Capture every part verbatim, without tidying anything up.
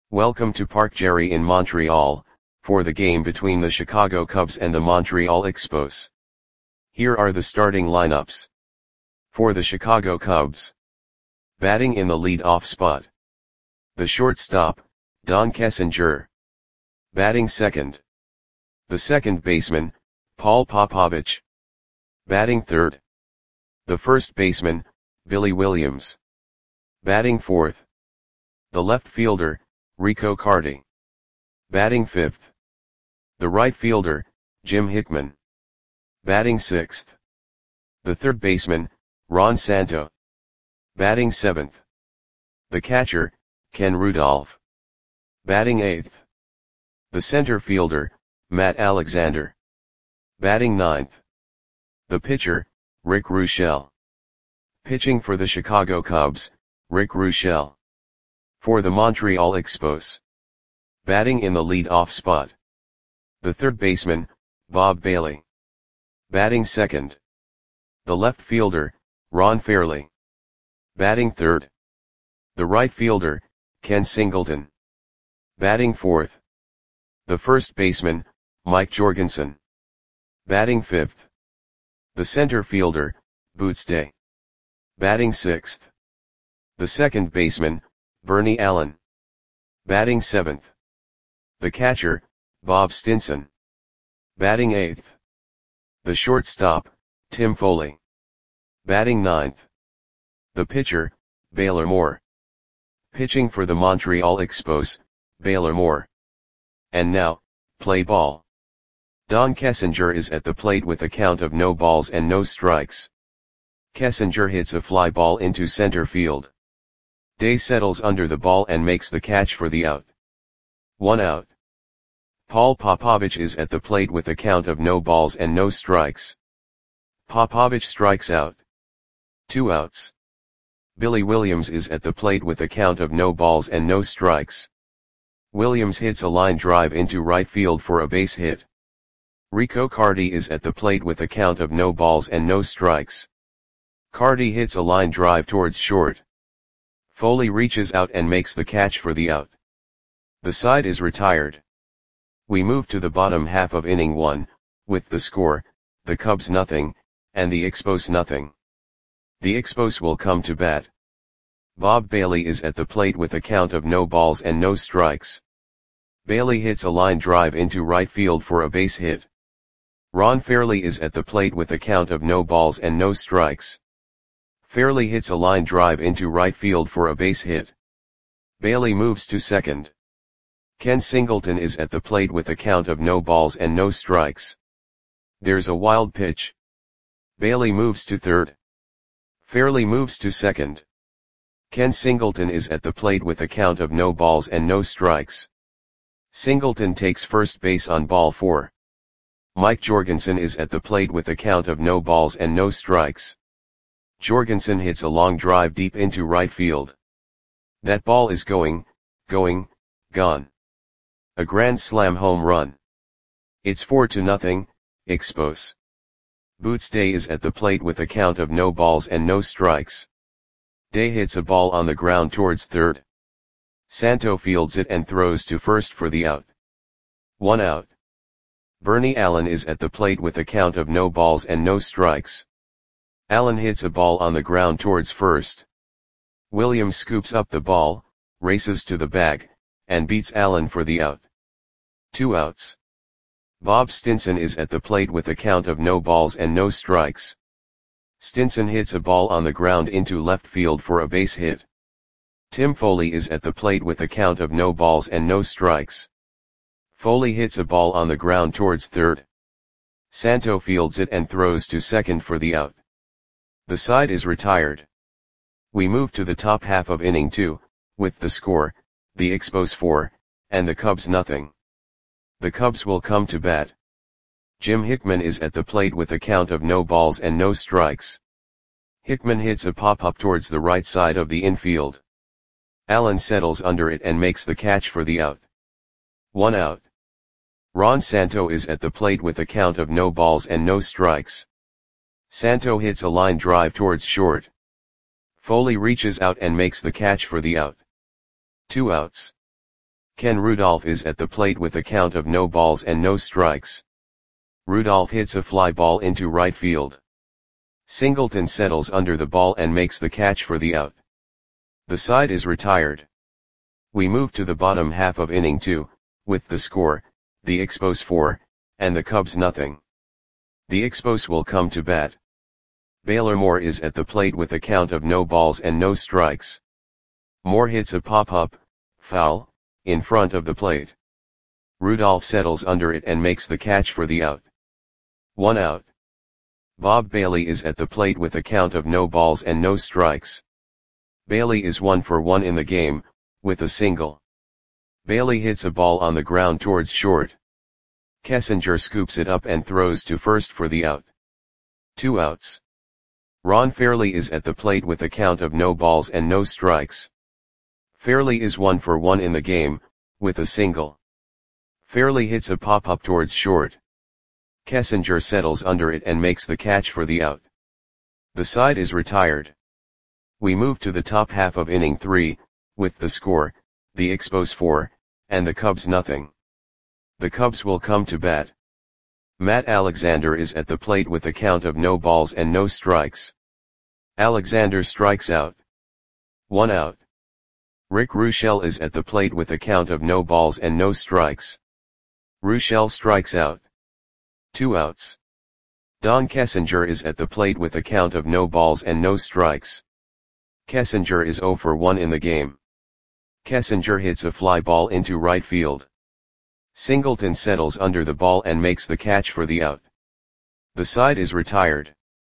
Welcome to Parc Jerry in Montreal, for the game between the Chicago Cubs and the Montreal Expos. Here are the starting lineups. For the Chicago Cubs. Batting in the lead-off spot. The shortstop, Don Kessinger. Batting second. The second baseman, Paul Popovich. Batting third. The first baseman, Billy Williams. Batting fourth. The left fielder, Rico Carty. Batting fifth. The right fielder, Jim Hickman. Batting sixth. The third baseman, Ron Santo. Batting seventh. The catcher, Ken Rudolph. Batting eighth. The center fielder, Matt Alexander. Batting ninth. The pitcher, Rick Ruschel. Pitching for the Chicago Cubs, Rick Ruschel. For the Montreal Expos. Batting in the lead-off spot. The third baseman, Bob Bailey. Batting second. The left fielder, Ron Fairly. Batting third. The right fielder, Ken Singleton. Batting fourth. The first baseman, Mike Jorgensen. Batting fifth. The center fielder, Boots Day. Batting sixth. The second baseman, Bernie Allen. Batting seventh. The catcher, Bob Stinson. Batting eighth. The shortstop, Tim Foley. Batting ninth. The pitcher, Baylor Moore. Pitching for the Montreal Expos, Baylor Moore. And now, play ball. Don Kessinger is at the plate with a count of no balls and no strikes. Kessinger hits a fly ball into center field. Day settles under the ball and makes the catch for the out. One out. Paul Popovich is at the plate with a count of no balls and no strikes. Popovich strikes out. Two outs. Billy Williams is at the plate with a count of no balls and no strikes. Williams hits a line drive into right field for a base hit. Rico Carty is at the plate with a count of no balls and no strikes. Carty hits a line drive towards short. Foley reaches out and makes the catch for the out. The side is retired. We move to the bottom half of inning one, with the score, the Cubs nothing, and the Expos nothing. The Expos will come to bat. Bob Bailey is at the plate with a count of no balls and no strikes. Bailey hits a line drive into right field for a base hit. Ron Fairly is at the plate with a count of no balls and no strikes. Fairly hits a line drive into right field for a base hit. Bailey moves to second. Ken Singleton is at the plate with a count of no balls and no strikes. There's a wild pitch. Bailey moves to third. Fairly moves to second. Ken Singleton is at the plate with a count of no balls and no strikes. Singleton takes first base on ball four. Mike Jorgensen is at the plate with a count of no balls and no strikes. Jorgensen hits a long drive deep into right field. That ball is going, going, gone. A grand slam home run. It's four to nothing, Expos. Boots Day is at the plate with a count of no balls and no strikes. Day hits a ball on the ground towards third. Santo fields it and throws to first for the out. One out. Bernie Allen is at the plate with a count of no balls and no strikes. Allen hits a ball on the ground towards first. Williams scoops up the ball, races to the bag, and beats Allen for the out. Two outs. Bob Stinson is at the plate with a count of no balls and no strikes. Stinson hits a ball on the ground into left field for a base hit. Tim Foley is at the plate with a count of no balls and no strikes. Foley hits a ball on the ground towards third. Santo fields it and throws to second for the out. The side is retired. We move to the top half of inning two, with the score, the Expos four, and the Cubs nothing. The Cubs will come to bat. Jim Hickman is at the plate with a count of no balls and no strikes. Hickman hits a pop-up towards the right side of the infield. Allen settles under it and makes the catch for the out. One out. Ron Santo is at the plate with a count of no balls and no strikes. Santo hits a line drive towards short. Foley reaches out and makes the catch for the out. Two outs. Ken Rudolph is at the plate with a count of no balls and no strikes. Rudolph hits a fly ball into right field. Singleton settles under the ball and makes the catch for the out. The side is retired. We move to the bottom half of inning two, with the score, the Expos four, and the Cubs nothing. The Expos will come to bat. Baylor Moore is at the plate with a count of no balls and no strikes. Moore hits a pop-up, foul, in front of the plate. Rudolph settles under it and makes the catch for the out. One out. Bob Bailey is at the plate with a count of no balls and no strikes. Bailey is one for one in the game, with a single. Bailey hits a ball on the ground towards short. Kessinger scoops it up and throws to first for the out. Two outs. Ron Fairley is at the plate with a count of no balls and no strikes. Fairley is one for one in the game, with a single. Fairley hits a pop-up towards short. Kessinger settles under it and makes the catch for the out. The side is retired. We move to the top half of inning three, with the score, the Expos four, and the Cubs nothing. The Cubs will come to bat. Matt Alexander is at the plate with a count of no balls and no strikes. Alexander strikes out. One out. Rick Ruschel is at the plate with a count of no balls and no strikes. Ruschel strikes out. Two outs. Don Kessinger is at the plate with a count of no balls and no strikes. Kessinger is zero for one in the game. Kessinger hits a fly ball into right field. Singleton settles under the ball and makes the catch for the out. The side is retired.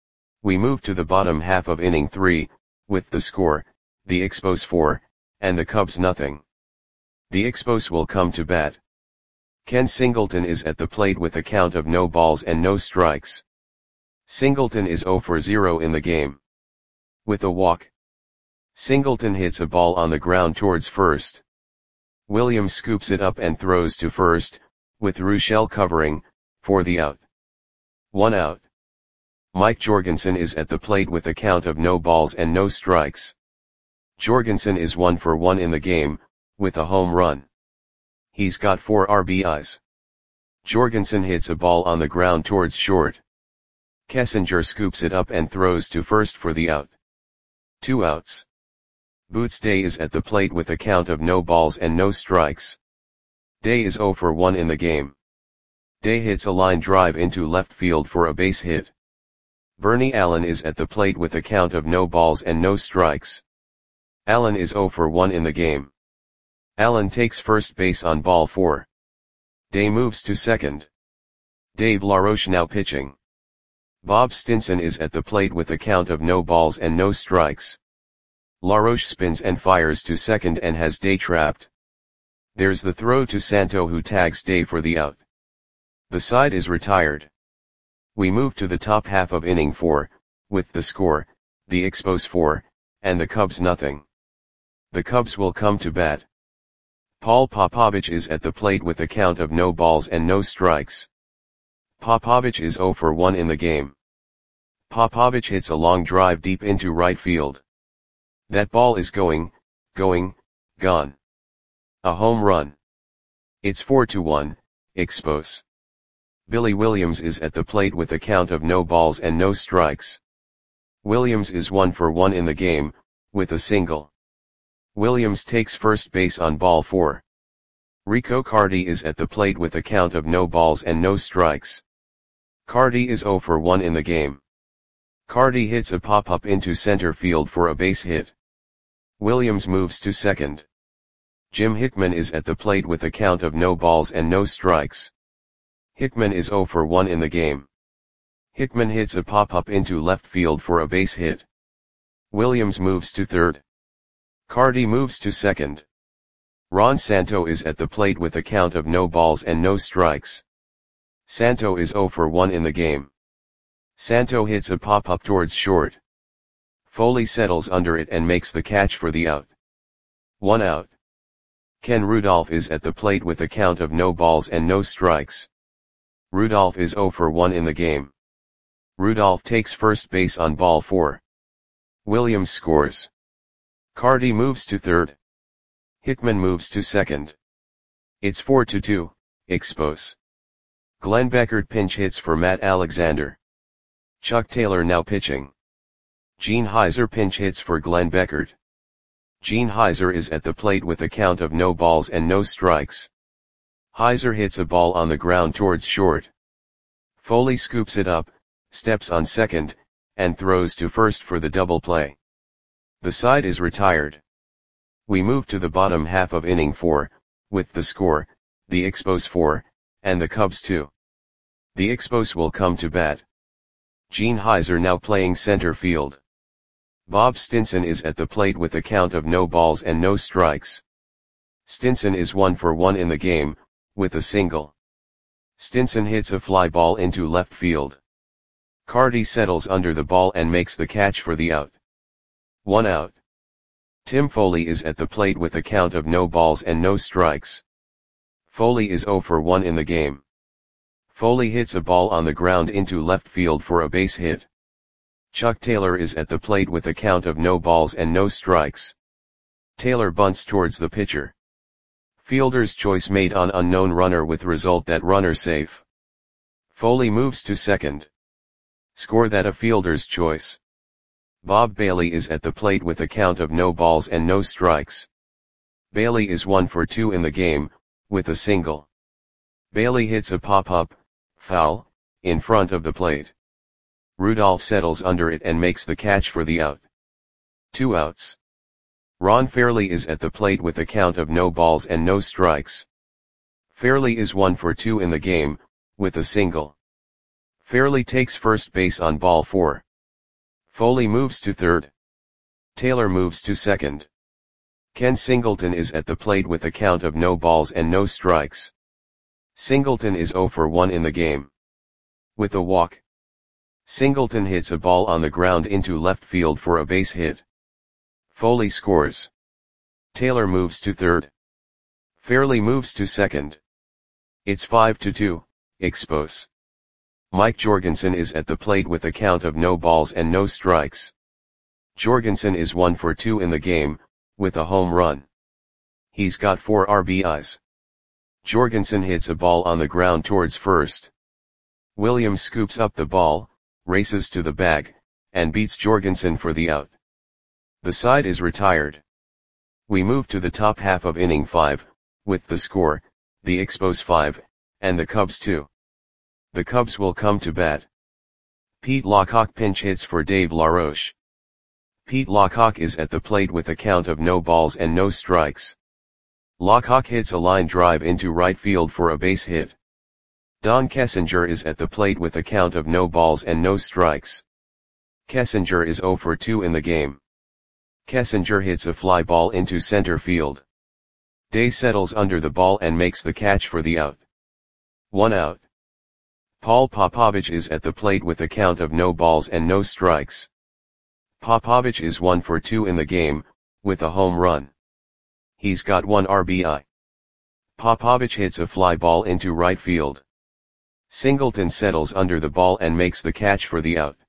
We move to the bottom half of inning three, with the score, the Expos four, and the Cubs nothing. The Expos will come to bat. Ken Singleton is at the plate with a count of no balls and no strikes. Singleton is zero for zero in the game. With a walk. Singleton hits a ball on the ground towards first. Williams scoops it up and throws to first, with Ruschel covering, for the out. One out. Mike Jorgensen is at the plate with a count of no balls and no strikes. Jorgensen is one for one in the game, with a home run. He's got four R B Is. Jorgensen hits a ball on the ground towards short. Kessinger scoops it up and throws to first for the out. Two outs. Boots Day is at the plate with a count of no balls and no strikes. Day is zero for one in the game. Day hits a line drive into left field for a base hit. Bernie Allen is at the plate with a count of no balls and no strikes. Allen is zero for one in the game. Allen takes first base on ball four. Day moves to second. Dave LaRoche now pitching. Bob Stinson is at the plate with a count of no balls and no strikes. LaRoche spins and fires to second and has Day trapped. There's the throw to Santo, who tags Day for the out. The side is retired. We move to the top half of inning four, with the score, the Expos four, and the Cubs nothing. The Cubs will come to bat. Paul Popovich is at the plate with a count of no balls and no strikes. Popovich is zero for one in the game. Popovich hits a long drive deep into right field. That ball is going, going, gone. A home run. It's four to one, Expos. Billy Williams is at the plate with a count of no balls and no strikes. Williams is one for one in the game, with a single. Williams takes first base on ball four. Rico Cardi is at the plate with a count of no balls and no strikes. Cardi is zero for one in the game. Cardi hits a pop-up into center field for a base hit. Williams moves to second. Jim Hickman is at the plate with a count of no balls and no strikes. Hickman is zero for one in the game. Hickman hits a pop-up into left field for a base hit. Williams moves to third. Cardi moves to second. Ron Santo is at the plate with a count of no balls and no strikes. Santo is zero for one in the game. Santo hits a pop-up towards short. Foley settles under it and makes the catch for the out. One out. Ken Rudolph is at the plate with a count of no balls and no strikes. Rudolph is zero for one in the game. Rudolph takes first base on ball four. Williams scores. Cardi moves to third. Hickman moves to second. It's four to two, Expos. Glenn Beckert pinch hits for Matt Alexander. Chuck Taylor now pitching. Gene Heiser pinch hits for Glenn Beckert. Gene Heiser is at the plate with a count of no balls and no strikes. Heiser hits a ball on the ground towards short. Foley scoops it up, steps on second, and throws to first for the double play. The side is retired. We move to the bottom half of inning four, with the score, the Expos four, and the Cubs two. The Expos will come to bat. Gene Heiser now playing center field. Bob Stinson is at the plate with a count of no balls and no strikes. Stinson is one for one in the game, with a single. Stinson hits a fly ball into left field. Carty settles under the ball and makes the catch for the out. One out. Tim Foley is at the plate with a count of no balls and no strikes. Foley is zero for one in the game. Foley hits a ball on the ground into left field for a base hit. Chuck Taylor is at the plate with a count of no balls and no strikes. Taylor bunts towards the pitcher. Fielder's choice made on unknown runner with result that runner safe. Foley moves to second. Score that a fielder's choice. Bob Bailey is at the plate with a count of no balls and no strikes. Bailey is one for two in the game, with a single. Bailey hits a pop-up, foul, in front of the plate. Rudolph settles under it and makes the catch for the out. Two outs. Ron Fairley is at the plate with a count of no balls and no strikes. Fairley is one for two in the game, with a single. Fairley takes first base on ball four. Foley moves to third. Taylor moves to second. Ken Singleton is at the plate with a count of no balls and no strikes. Singleton is zero for one in the game. With a walk. Singleton hits a ball on the ground into left field for a base hit. Foley scores. Taylor moves to third. Fairley moves to second. It's five to two, Expos. Mike Jorgensen is at the plate with a count of no balls and no strikes. Jorgensen is one for two in the game, with a home run. He's got four R B Is. Jorgensen hits a ball on the ground towards first. Williams scoops up the ball, races to the bag, and beats Jorgensen for the out. The side is retired. We move to the top half of inning five, with the score, the Expos five, and the Cubs two. The Cubs will come to bat. Pete Lockock pinch hits for Dave LaRoche. Pete Lockock is at the plate with a count of no balls and no strikes. Lockock hits a line drive into right field for a base hit. Don Kessinger is at the plate with a count of no balls and no strikes. Kessinger is zero for two in the game. Kessinger hits a fly ball into center field. Day settles under the ball and makes the catch for the out. One out. Paul Popovich is at the plate with a count of no balls and no strikes. Popovich is one for two in the game, with a home run. He's got one R B I. Popovich hits a fly ball into right field. Singleton settles under the ball and makes the catch for the out.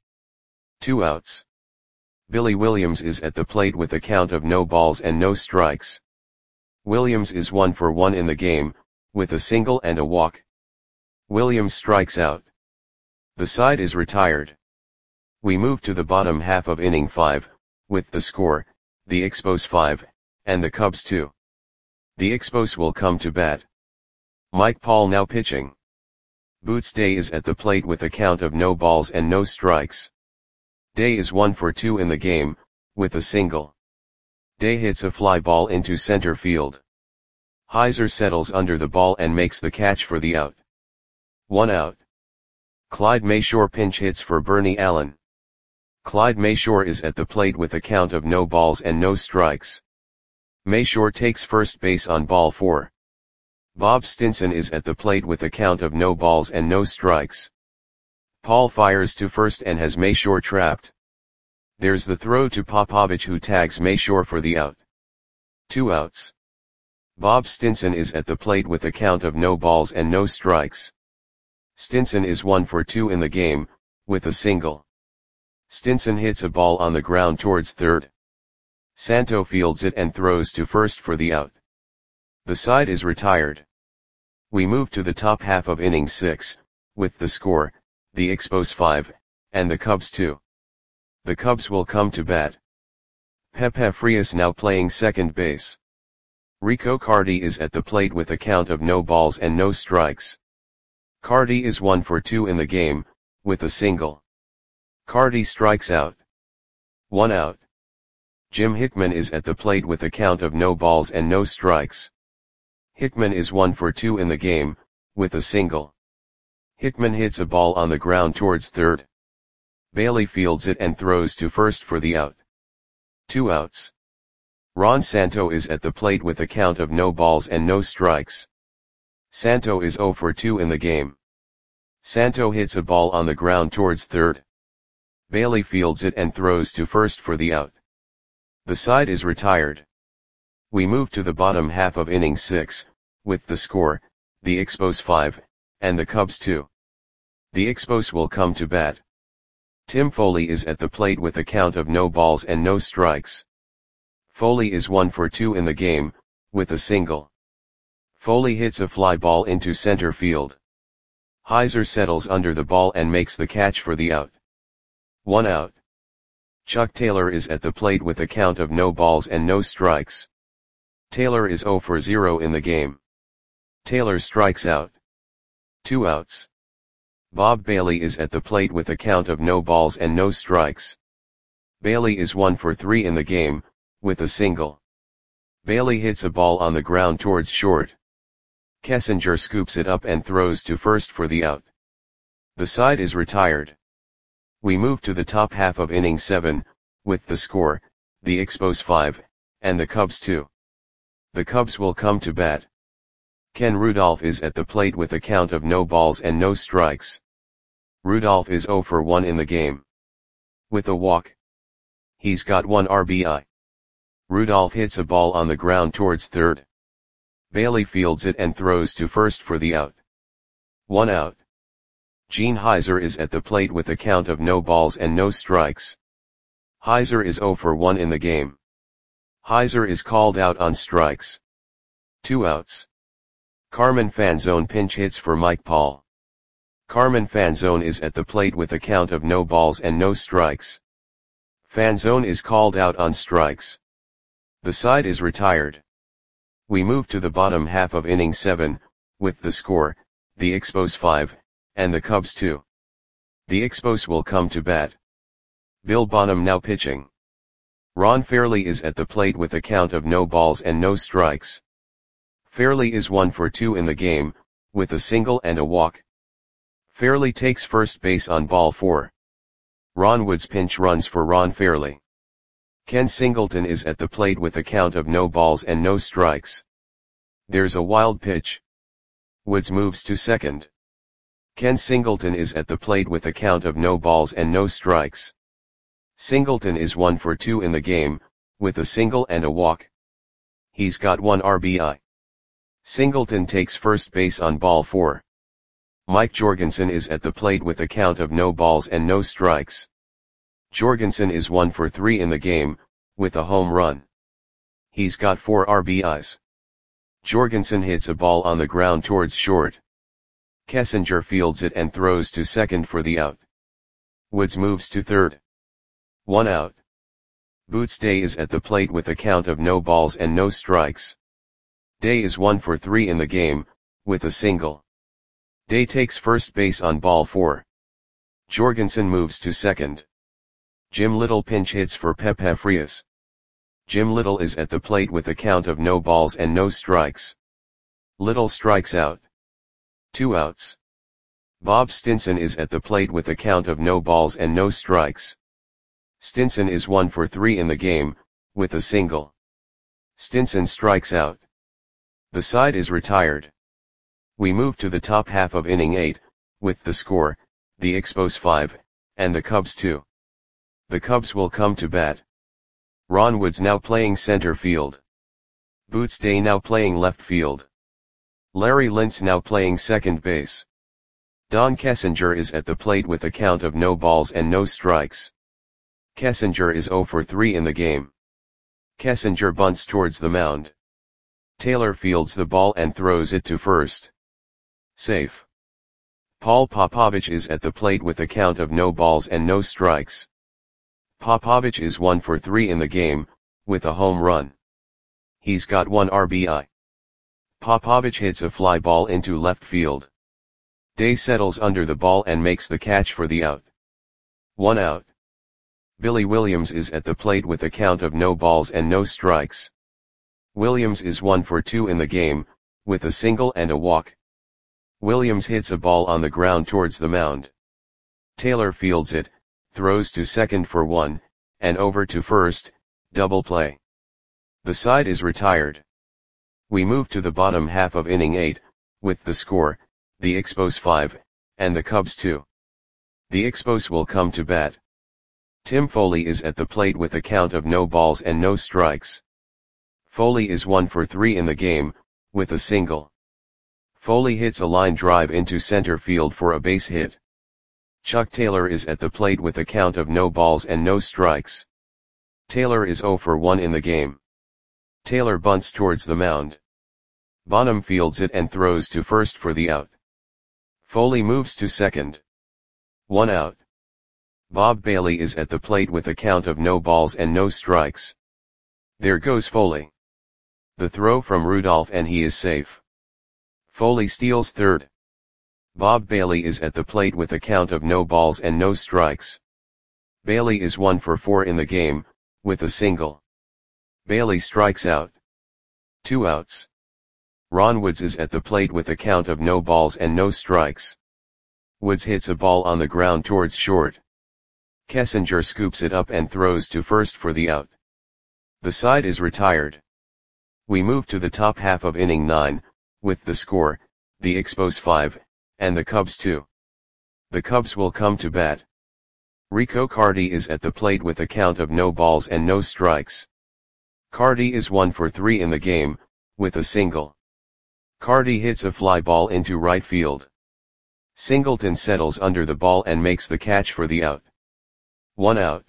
Two outs. Billy Williams is at the plate with a count of no balls and no strikes. Williams is one for one in the game, with a single and a walk. Williams strikes out. The side is retired. We move to the bottom half of inning five, with the score, the Expos five, and the Cubs two. The Expos will come to bat. Mike Paul now pitching. Boots Day is at the plate with a count of no balls and no strikes. Day is one for two in the game, with a single. Day hits a fly ball into center field. Heiser settles under the ball and makes the catch for the out. One out. Clyde Mayshore pinch hits for Bernie Allen. Clyde Mayshore is at the plate with a count of no balls and no strikes. Mayshore takes first base on ball four. Bob Stinson is at the plate with a count of no balls and no strikes. Paul fires to first and has Mayshore trapped. There's the throw to Popovich, who tags Mayshore for the out. Two outs. Bob Stinson is at the plate with a count of no balls and no strikes. Stinson is one for two in the game, with a single. Stinson hits a ball on the ground towards third. Santo fields it and throws to first for the out. The side is retired. We move to the top half of inning six, with the score, the Expos five, and the Cubs two. The Cubs will come to bat. Pepe Frias now playing second base. Rico Carty is at the plate with a count of no balls and no strikes. Carty is one for two in the game, with a single. Carty strikes out. One out. Jim Hickman is at the plate with a count of no balls and no strikes. Hickman is one for two in the game, with a single. Hickman hits a ball on the ground towards third. Bailey fields it and throws to first for the out. Two outs. Ron Santo is at the plate with a count of no balls and no strikes. Santo is zero for two in the game. Santo hits a ball on the ground towards third. Bailey fields it and throws to first for the out. The side is retired. We move to the bottom half of inning six, with the score, the Expos five, and the Cubs two. The Expos will come to bat. Tim Foley is at the plate with a count of no balls and no strikes. Foley is one for two in the game, with a single. Foley hits a fly ball into center field. Heiser settles under the ball and makes the catch for the out. One out. Chuck Taylor is at the plate with a count of no balls and no strikes. Taylor is zero for zero in the game. Taylor strikes out. Two outs. Bob Bailey is at the plate with a count of no balls and no strikes. Bailey is one for three in the game, with a single. Bailey hits a ball on the ground towards short. Kessinger scoops it up and throws to first for the out. The side is retired. We move to the top half of inning seven, with the score, the Expos five, and the Cubs two. The Cubs will come to bat. Ken Rudolph is at the plate with a count of no balls and no strikes. Rudolph is zero for one in the game. With a walk. He's got one R B I. Rudolph hits a ball on the ground towards third. Bailey fields it and throws to first for the out. One out. Gene Heiser is at the plate with a count of no balls and no strikes. Heiser is zero for one in the game. Heiser is called out on strikes. Two outs. Carmen Fanzone pinch hits for Mike Paul. Carmen Fanzone is at the plate with a count of no balls and no strikes. Fanzone is called out on strikes. The side is retired. We move to the bottom half of inning seven, with the score, the Expos five, and the Cubs two. The Expos will come to bat. Bill Bonham now pitching. Ron Fairley is at the plate with a count of no balls and no strikes. Fairley is one for two in the game, with a single and a walk. Fairley takes first base on ball four. Ron Woods pinch runs for Ron Fairley. Ken Singleton is at the plate with a count of no balls and no strikes. There's a wild pitch. Woods moves to second. Ken Singleton is at the plate with a count of no balls and no strikes. Singleton is one for two in the game, with a single and a walk. He's got one R B I. Singleton takes first base on ball four. Mike Jorgensen is at the plate with a count of no balls and no strikes. Jorgensen is one for three in the game, with a home run. He's got four R B Is. Jorgensen hits a ball on the ground towards short. Kessinger fields it and throws to second for the out. Woods moves to third. One out. Boots Day is at the plate with a count of no balls and no strikes. Day is one for three in the game, with a single. Day takes first base on ball four. Jorgensen moves to second. Jim Little pinch hits for Pepe Frias. Jim Little is at the plate with a count of no balls and no strikes. Little strikes out. Two outs. Bob Stinson is at the plate with a count of no balls and no strikes. Stinson is one for three in the game, with a single. Stinson strikes out. The side is retired. We move to the top half of inning eight, with the score, the Expos five, and the Cubs two. The Cubs will come to bat. Ron Woods now playing center field. Boots Day now playing left field. Larry Lintz now playing second base. Don Kessinger is at the plate with a count of no balls and no strikes. Kessinger is zero for three in the game. Kessinger bunts towards the mound. Taylor fields the ball and throws it to first. Safe. Paul Popovich is at the plate with a count of no balls and no strikes. Popovich is one for three in the game, with a home run. He's got one R B I. Popovich hits a fly ball into left field. Day settles under the ball and makes the catch for the out. One out. Billy Williams is at the plate with a count of no balls and no strikes. Williams is one for two in the game, with a single and a walk. Williams hits a ball on the ground towards the mound. Taylor fields it, throws to second for one, and over to first, double play. The side is retired. We move to the bottom half of inning eight, with the score, the Expos five, and the Cubs two. The Expos will come to bat. Tim Foley is at the plate with a count of no balls and no strikes. Foley is one for three in the game, with a single. Foley hits a line drive into center field for a base hit. Chuck Taylor is at the plate with a count of no balls and no strikes. Taylor is zero for one in the game. Taylor bunts towards the mound. Bonham fields it and throws to first for the out. Foley moves to second. One out. Bob Bailey is at the plate with a count of no balls and no strikes. There goes Foley. The throw from Rudolph and he is safe. Foley steals third. Bob Bailey is at the plate with a count of no balls and no strikes. Bailey is one for four in the game, with a single. Bailey strikes out. Two outs. Ron Woods is at the plate with a count of no balls and no strikes. Woods hits a ball on the ground towards short. Kessinger scoops it up and throws to first for the out. The side is retired. We move to the top half of inning nine, with the score, the Expos five, and the Cubs two. The Cubs will come to bat. Rico Carty is at the plate with a count of no balls and no strikes. Carty is one for three in the game, with a single. Carty hits a fly ball into right field. Singleton settles under the ball and makes the catch for the out. One out.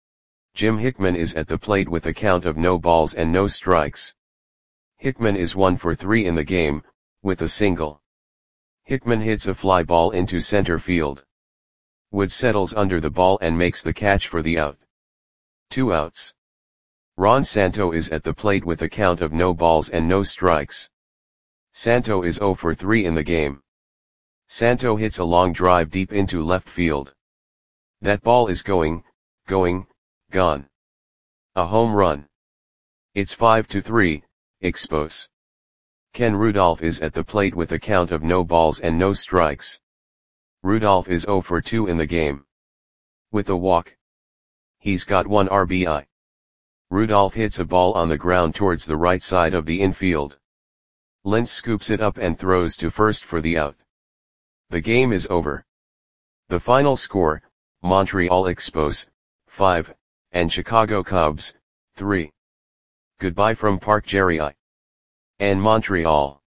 Jim Hickman is at the plate with a count of no balls and no strikes. Hickman is one for three in the game, with a single. Hickman hits a fly ball into center field. Wood settles under the ball and makes the catch for the out. Two outs. Ron Santo is at the plate with a count of no balls and no strikes. Santo is zero for three in the game. Santo hits a long drive deep into left field. That ball is going, going, gone. A home run. It's five to three, Expos. Ken Rudolph is at the plate with a count of no balls and no strikes. Rudolph is zero for two in the game. With a walk. He's got one R B I. Rudolph hits a ball on the ground towards the right side of the infield. Lentz scoops it up and throws to first for the out. The game is over. The final score, Montreal Expos, five, and Chicago Cubs, three. Goodbye from Park Jerry I. and Montreal.